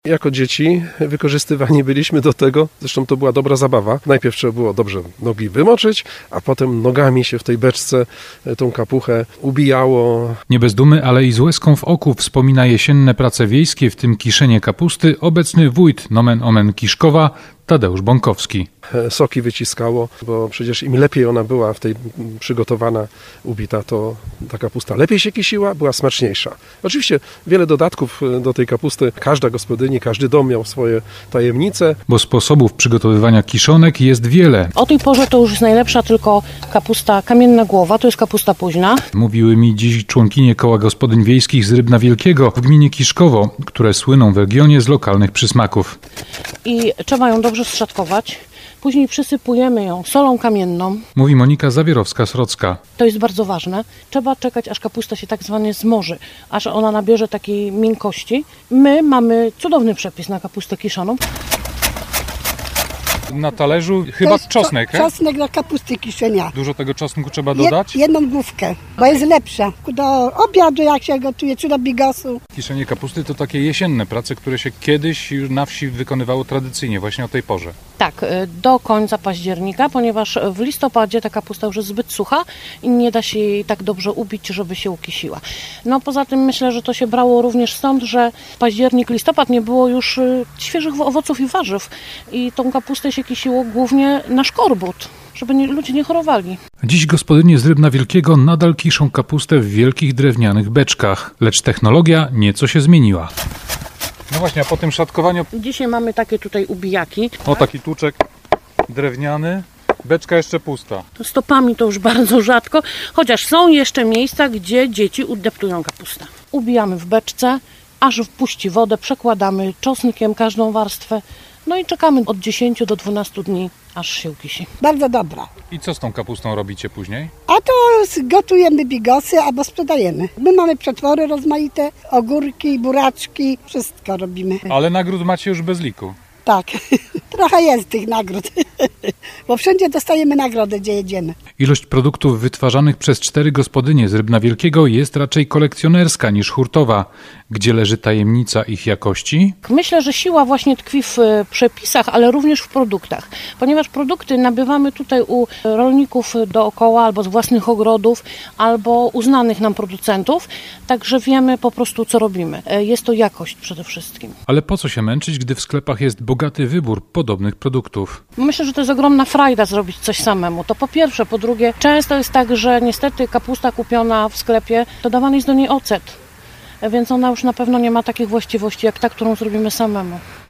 Jako dzieci wykorzystywani byliśmy do tego, zresztą to była dobra zabawa. Najpierw trzeba było dobrze nogi wymoczyć, a potem nogami się w tej beczce tą kapuchę ubijało. Nie bez dumy, ale i z łezką w oku wspomina jesienne prace wiejskie, w tym kiszenie kapusty, obecny wójt nomen omen Kiszkowa, Tadeusz Bąkowski. Soki wyciskało, bo przecież im lepiej ona była w tej przygotowana, ubita, to ta kapusta lepiej się kisiła, była smaczniejsza. Oczywiście wiele dodatków do tej kapusty. Każda gospodyni, każdy dom miał swoje tajemnice. Bo sposobów przygotowywania kiszonek jest wiele. O tej porze to już jest najlepsza tylko kapusta kamienna głowa, to jest kapusta późna. Mówiły mi dziś członkinie Koła Gospodyń Wiejskich z Rybna Wielkiego w gminie Kiszkowo, które słyną w regionie z lokalnych przysmaków. I trzeba ją dobrze strzatkować. Później przysypujemy ją solą kamienną. Mówi Monika Zawierowska-Srocka. To jest bardzo ważne. Trzeba czekać, aż kapusta się tak zwanie zmoży, aż ona nabierze takiej miękkości. My mamy cudowny przepis na kapustę kiszoną. Na talerzu chyba czosnek, Czosnek do kapusty kiszenia. Dużo tego czosnku trzeba dodać? Jedną główkę, bo jest lepsza. Do obiadu jak się gotuje, czy do bigosu. Kiszenie kapusty to takie jesienne prace, które się kiedyś już na wsi wykonywało tradycyjnie, właśnie o tej porze. Tak, do końca października, ponieważ w listopadzie ta kapusta już jest zbyt sucha i nie da się jej tak dobrze ubić, żeby się ukisiła. No poza tym myślę, że to się brało również stąd, że październik, listopad nie było już świeżych owoców i warzyw i tą kapustę się kisiło głównie na szkorbut, żeby ludzie nie chorowali. Dziś gospodynie z Rybna Wielkiego nadal kiszą kapustę w wielkich drewnianych beczkach, lecz technologia nieco się zmieniła. No właśnie, a po tym szatkowaniu... Dzisiaj mamy takie tutaj ubijaki. O, taki tłuczek drewniany, beczka jeszcze pusta. Stopami to już bardzo rzadko, chociaż są jeszcze miejsca, gdzie dzieci udeptują kapustę. Ubijamy w beczce, aż wpuści wodę, przekładamy czosnkiem każdą warstwę, no i czekamy od 10 do 12 dni, aż się ukisi. Bardzo dobra. I co z tą kapustą robicie później? A to gotujemy bigosy albo sprzedajemy. My mamy przetwory rozmaite, ogórki, buraczki, wszystko robimy. Ale nagród macie już bez liku. Tak, trochę jest tych nagród, bo wszędzie dostajemy nagrodę, gdzie jedziemy. Ilość produktów wytwarzanych przez 4 gospodynie z Rybna Wielkiego jest raczej kolekcjonerska niż hurtowa. Gdzie leży tajemnica ich jakości? Myślę, że siła właśnie tkwi w przepisach, ale również w produktach, ponieważ produkty nabywamy tutaj u rolników dookoła, albo z własnych ogrodów, albo uznanych nam producentów, także wiemy po prostu, co robimy. Jest to jakość przede wszystkim. Ale po co się męczyć, gdy w sklepach jest bogaty wybór podobnych produktów? Myślę, że to jest ogromna frajda zrobić coś samemu. To po pierwsze. Po drugie, często jest tak, że niestety kapusta kupiona w sklepie, dodawany jest do niej ocet, więc ona już na pewno nie ma takich właściwości jak ta, którą zrobimy samemu.